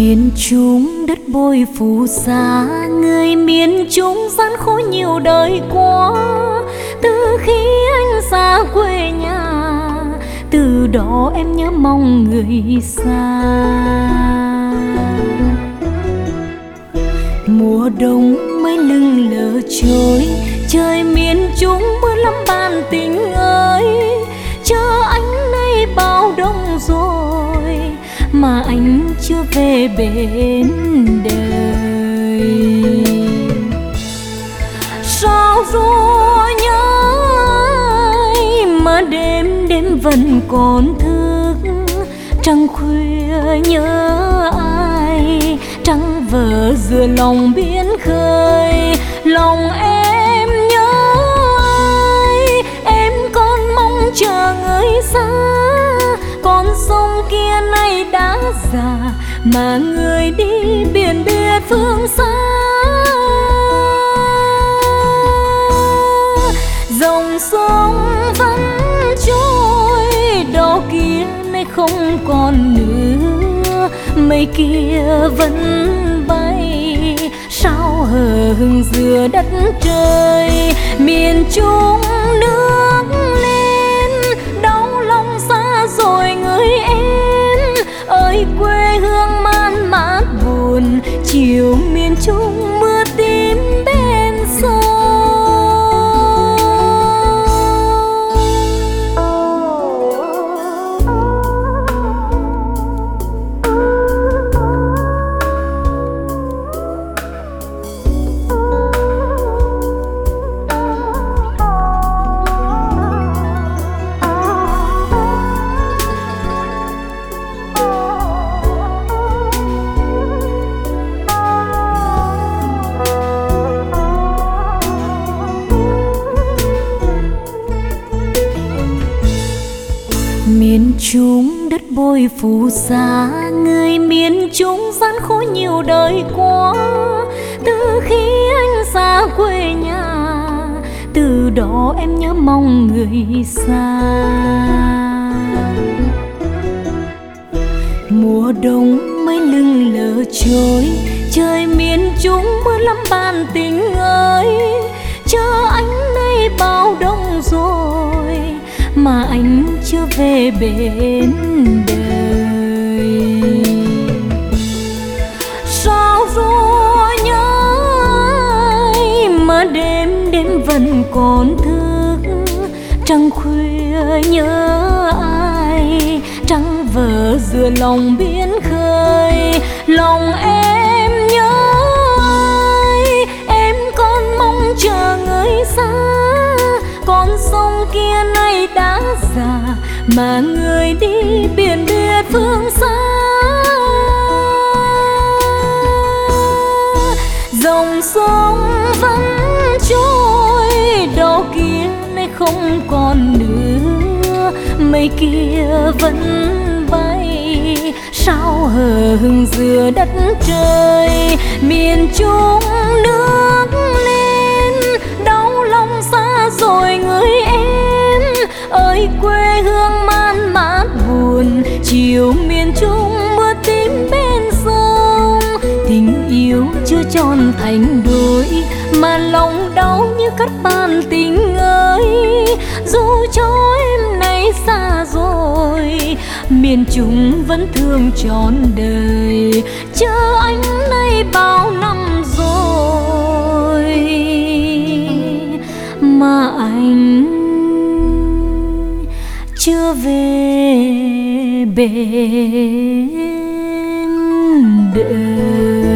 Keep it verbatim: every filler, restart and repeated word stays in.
Miền Trung đất bồi phù sa, người miền Trung gian khổ nhiều đời qua. Từ khi anh xa quê nhà, từ đó em nhớ mong người xa. Mùa đông mây lưng lờ trôi, trời miền Trung mưa lắm ban tình ơi. Chờ anh nay bao đông rồi mà anh chưa về bên đời. Sao rồi nhớ ai mà đêm đêm vẫn còn thức, trăng khuya nhớ ai, trăng vỡ giữa lòng biển khơi. Lòng em nhớ ai, em còn mong chờ người xa. Con sông kia nay đã già mà người đi biển biệt phương xa. Dòng sông vẫn trôi, đó kia nay không còn nữa. Mây kia vẫn bay, sao hờ hững giữa đất trời. Miền Trung nước lên, đau lòng xa rồi người em ơi. Quê hương man mác buồn, chiều miền Trung mưa tím bên sông. Miền Trung đất bồi phù sa, người miền Trung gian khổ nhiều đời qua. Từ khi anh xa quê nhà, từ đó em nhớ mong người xa. Mùa đông mây lưng lờ trôi, trời miền Trung mưa lắm ban tình ơi. Chờ anh nay bao đông rồi mà anh chưa về bên đời. Sao rồi nhớ ai mà đêm đêm vẫn còn thức, trăng khuya nhớ ai, trăng vỡ giữa lòng biển khơi. Lòng em nhớ ai, em còn mong chờ người xa. Con sông kia nay đã già mà người đi biển biệt phương xa. Dòng sông vẫn trôi, đó kia nay không còn nữa. Mây kia vẫn bay, sao hờ hững giữa đất trời. Miền Trung nước lên, đau lòng xa rồi người em ơi. Quê hương man mác buồn, chiều miền Trung mưa tím bên sông. Tình yêu chưa tròn thành đôi mà lòng đau như cắt ban tình ơi. Dù cho em nay xa rồi, miền Trung vẫn thương trọn đời. Chờ anh nay bao năm rồi mà anh chưa về bên đời.